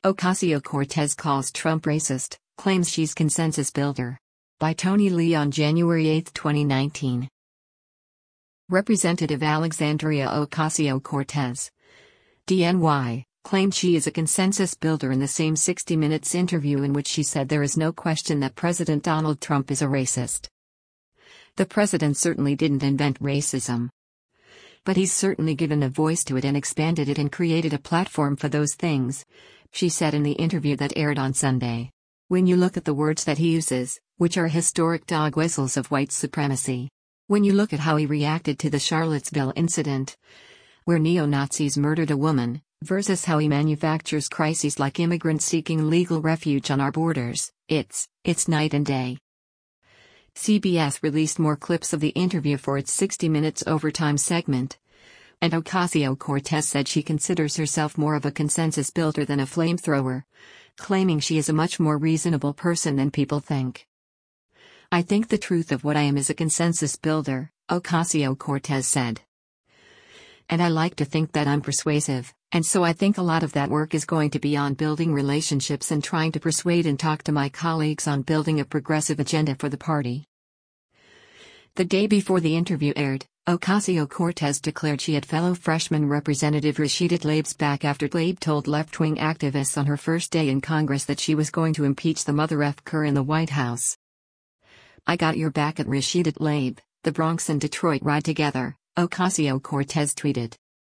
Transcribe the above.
Ocasio-Cortez calls Trump racist, claims she's consensus builder. By Tony Lee on January 8, 2019. Representative Alexandria Ocasio-Cortez, DNY, claimed she is a consensus builder in the same 60 Minutes interview in which she said there is no question that President Donald Trump is a racist. The president certainly didn't invent racism. But he's certainly given a voice to it and expanded it and created a platform for those things, she said in the interview that aired on Sunday. When you look at the words that he uses, which are historic dog whistles of white supremacy. When you look at how he reacted to the Charlottesville incident, where neo-Nazis murdered a woman, versus how he manufactures crises like immigrants seeking legal refuge on our borders, it's night and day. CBS released more clips of the interview for its 60 Minutes overtime segment, and Ocasio-Cortez said she considers herself more of a consensus builder than a flamethrower, claiming she is a much more reasonable person than people think. I think the truth of what I am is a consensus builder, Ocasio-Cortez said. And I like to think that I'm persuasive, and so I think a lot of that work is going to be on building relationships and trying to persuade and talk to my colleagues on building a progressive agenda for the party. The day before the interview aired, Ocasio-Cortez declared she had fellow freshman Representative Rashida Tlaib's back after Tlaib told left-wing activists on her first day in Congress that she was going to impeach the mother effer in the White House. I got your back at Rashida Tlaib, the Bronx and Detroit ride together, Ocasio-Cortez tweeted.